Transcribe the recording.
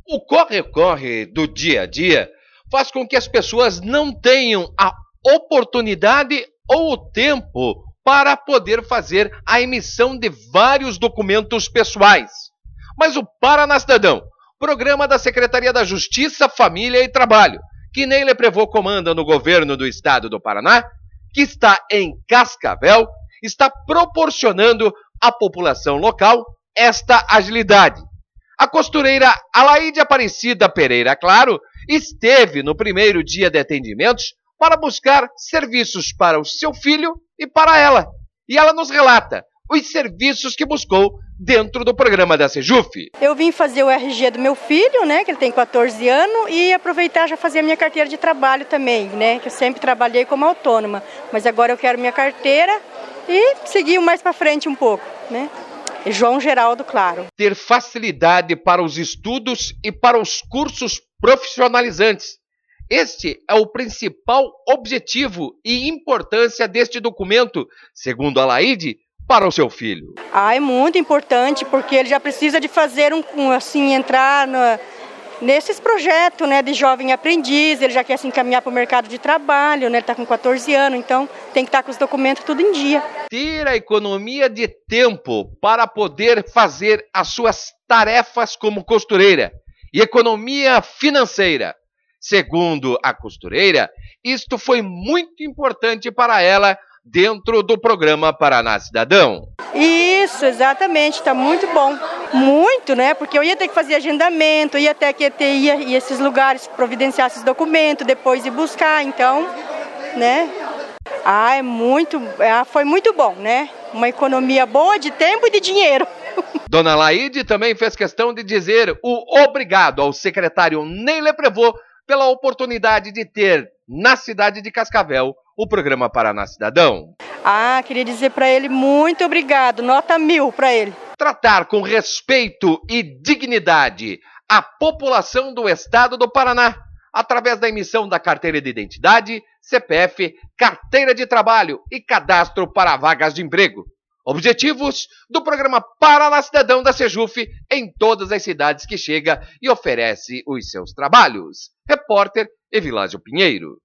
O corre-corre do dia a dia faz com que as pessoas não tenham a oportunidade ou o tempo para poder fazer a emissão de vários documentos pessoais. Mas o Paraná Cidadão, programa da Secretaria da Justiça, Família e Trabalho, que Ney Leprevô comanda no governo do estado do Paraná, que está em Cascavel, está proporcionando à população local esta agilidade. A costureira Alaide Aparecida Pereira Claro esteve no primeiro dia de atendimentos para buscar serviços para o seu filho e para ela. E ela nos relata os serviços que buscou dentro do programa da Sejuf. Eu vim fazer o RG do meu filho, né, que ele tem 14 anos, e aproveitar já fazer a minha carteira de trabalho também, né, que eu sempre trabalhei como autônoma, mas agora eu quero minha carteira e seguir mais para frente um pouco, né. João Geraldo Claro. Ter facilidade para os estudos e para os cursos profissionalizantes. Este é o principal objetivo e importância deste documento, segundo a Laide, para o seu filho. É muito importante, porque ele já precisa de fazer entrar nesses projetos, né, de jovem aprendiz, ele já quer se encaminhar para o mercado de trabalho, né, ele está com 14 anos, então tem que estar com os documentos tudo em dia. Ter a economia de tempo para poder fazer as suas tarefas como costureira e economia financeira. Segundo a costureira, isto foi muito importante para ela dentro do programa Paraná Cidadão. Isso, exatamente, está muito bom. Muito, né? Porque eu ia ter que fazer agendamento, ia ter que ir esses lugares, providenciar esses documentos, depois ir buscar, então, né? Foi muito bom, né? Uma economia boa de tempo e de dinheiro. Dona Laide também fez questão de dizer o obrigado ao secretário Ney Leprevô pela oportunidade de ter, na cidade de Cascavel, o programa Paraná Cidadão. Queria dizer para ele muito obrigado, nota 1000 para ele. Tratar com respeito e dignidade a população do estado do Paraná, através da emissão da carteira de identidade, CPF, carteira de trabalho e cadastro para vagas de emprego. Objetivos do programa Paraná Cidadão da Sejuf em todas as cidades que chega e oferece os seus trabalhos. Repórter Evilásio Pinheiro.